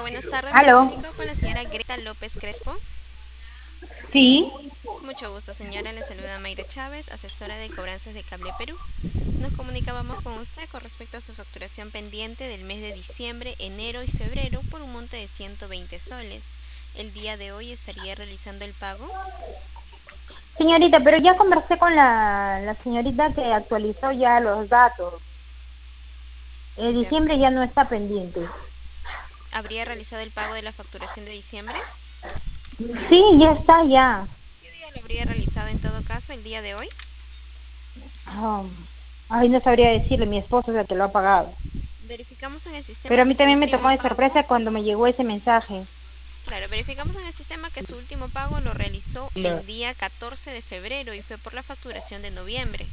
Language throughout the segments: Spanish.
buenas tardes. Me ¿Aló? comunico con la señora Greta López Crespo. Sí. Mucho gusto, señora. Le saluda Mayra Chávez, asesora de cobranzas de Cable Perú. Nos comunicábamos con usted con respecto a su facturación pendiente del mes de diciembre, enero y febrero por un monte de 120 soles. El día de hoy estaría realizando el pago. Señorita, pero ya conversé con la señorita que actualizó ya los datos. El De diciembre acuerdo. ya no está pendiente. ¿Habría realizado el pago de la facturación de diciembre? Sí, ya está, ya. ¿Qué día lo habría realizado en todo caso? ¿El día de hoy? Ah, ay, no sabría decirle, mi esposo es el que lo ha pagado. Verificamos en el sistema Pero a que mí su también me tomó último de pago. sorpresa cuando me llegó ese mensaje. Claro, verificamos en el sistema que su último pago lo realizó Lo- el día 14 de febrero y fue por la facturación de noviembre.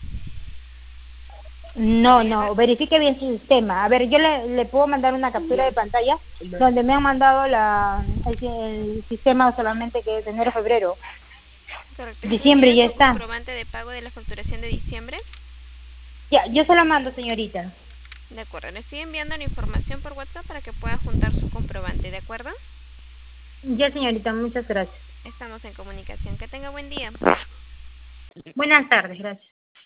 No, Habría no, verifique bien su sistema. A ver, yo le puedo mandar una captura de pantalla donde me han mandado el sistema solamente que es de enero, febrero. correcto. Diciembre ¿Incluiría ya su está. comprobante de pago de la facturación de diciembre? Ya, yo se lo mando, señorita. De acuerdo, le estoy enviando la información por WhatsApp para que pueda juntar su comprobante, ¿de acuerdo? Ya, señorita, muchas gracias. Estamos en comunicación. Que tenga buen día. Buenas tardes, gracias.